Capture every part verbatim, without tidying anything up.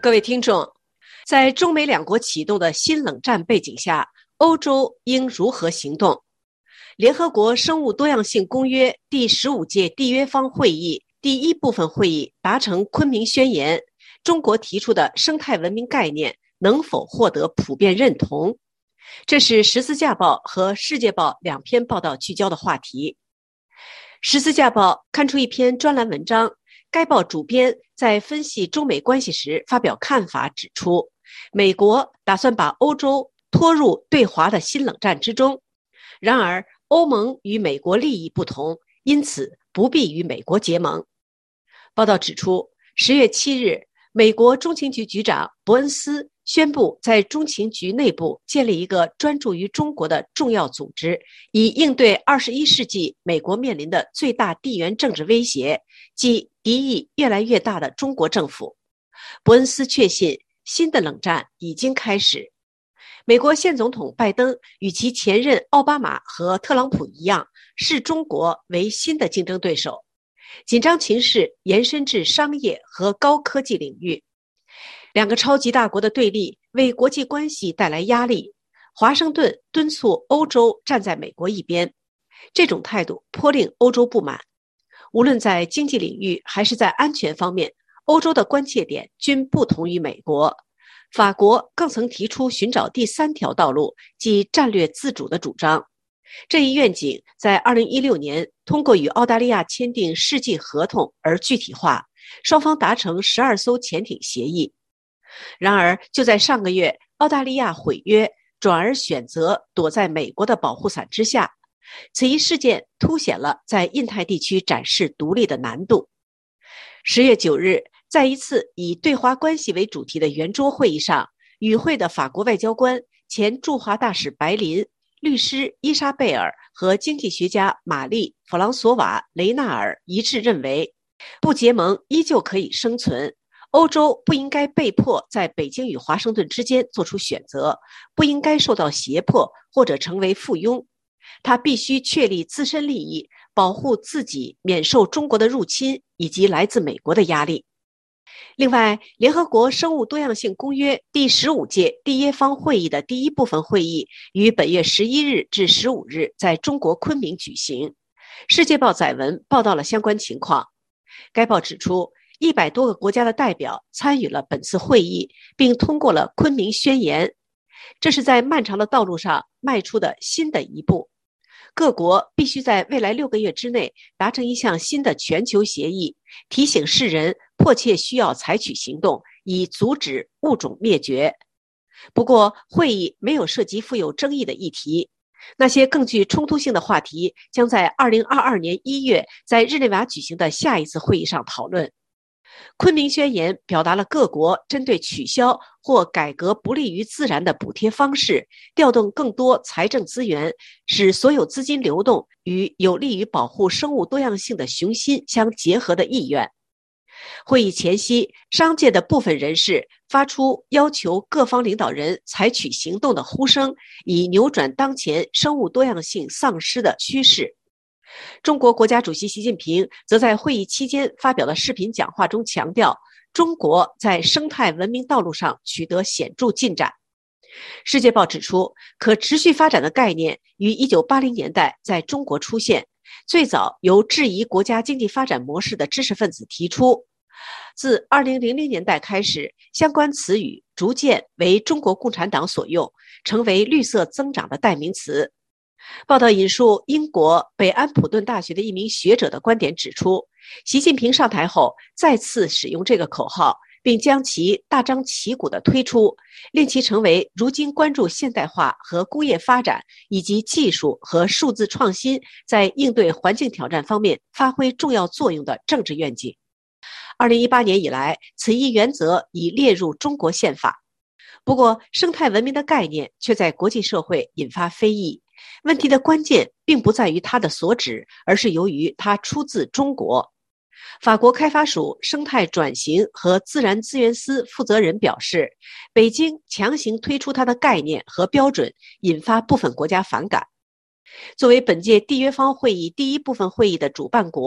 各位听众，在中美两国启动的新冷战背景下，欧洲应如何行动？联合国生物多样性公约第十五届缔约方会议第一部分会议达成昆明宣言，中国提出的生态文明概念能否获得普遍认同？这是《十字架报》和《世界报》两篇报道聚焦的话题。《十字架报》刊出一篇专栏文章，该报主编在分析中美关系时发表看法，指出美国打算把欧洲拖入对华的新冷战之中，然而欧盟与美国利益不同，因此不必与美国结盟。报道指出，十月七日，美国中情局局长伯恩斯宣布在中情局内部建立一个专注于中国的重要组织，以应对二十一世纪美国面临的最大地缘政治威胁，即敌意越来越大的中国政府。伯恩斯确信新的冷战已经开始。美国现总统拜登与其前任奥巴马和特朗普一样，视中国为新的竞争对手。紧张情势延伸至商业和高科技领域。两个超级大国的对立为国际关系带来压力，华盛顿敦促欧洲站在美国一边，这种态度颇令欧洲不满。无论在经济领域还是在安全方面，欧洲的关切点均不同于美国。法国更曾提出寻找第三条道路，即战略自主的主张。这一愿景在二零一六年通过与澳大利亚签订世纪合同而具体化，双方达成十二艘潜艇协议。然而就在上个月，澳大利亚毁约，转而选择躲在美国的保护伞之下。此一事件凸显了在印太地区展示独立的难度。十月九日，在一次以对华关系为主题的圆桌会议上，与会的法国外交官、前驻华大使白林、律师伊莎贝尔和经济学家玛丽·弗朗索瓦·雷纳尔一致认为，不结盟依旧可以生存。欧洲不应该被迫在北京与华盛顿之间做出选择，不应该受到胁迫或者成为附庸。他必须确立自身利益，保护自己免受中国的入侵以及来自美国的压力。另外，联合国生物多样性公约第十五届缔约方会议的第一部分会议于本月十一日至十五日在中国昆明举行。世界报载文报道了相关情况。该报指出，一百多个国家的代表参与了本次会议，并通过了昆明宣言。这是在漫长的道路上迈出的新的一步。各国必须在未来六个月之内达成一项新的全球协议，提醒世人迫切需要采取行动，以阻止物种灭绝。不过，会议没有涉及富有争议的议题。那些更具冲突性的话题将在二零二二年一月在日内瓦举行的下一次会议上讨论。昆明宣言表达了各国针对取消或改革不利于自然的补贴方式，调动更多财政资源，使所有资金流动与有利于保护生物多样性的雄心相结合的意愿。会议前夕，商界的部分人士发出要求各方领导人采取行动的呼声，以扭转当前生物多样性丧失的趋势。中国国家主席习近平则在会议期间发表的视频讲话中强调，中国在生态文明道路上取得显著进展。世界报指出，可持续发展的概念于一九八零年代在中国出现，最早由质疑国家经济发展模式的知识分子提出。自二零零零年代开始，相关词语逐渐为中国共产党所用，成为绿色增长的代名词。报道引述英国北安普顿大学的一名学者的观点指出，习近平上台后再次使用这个口号，并将其大张旗鼓地推出，令其成为如今关注现代化和工业发展以及技术和数字创新在应对环境挑战方面发挥重要作用的政治愿景。二零一八年以来，此一原则已列入中国宪法。不过，生态文明的概念却在国际社会引发非议。问题的关键并不在于它的所指，而是由于它出自中国。法国开发署生态转型和自然资源司负责人表示，北京强行推出它的概念和标准，引发部分国家反感。作为本届缔约方会议第一部分会议的主办国，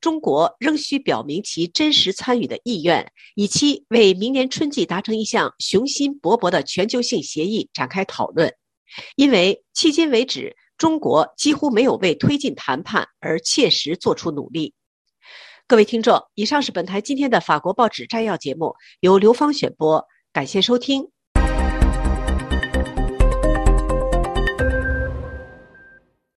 中国仍需表明其真实参与的意愿，以期为明年春季达成一项雄心勃勃的全球性协议展开讨论。因为迄今为止，中国几乎没有为推进谈判而切实做出努力。各位听众，以上是本台今天的法国报纸摘要节目，由刘芳选播，感谢收听。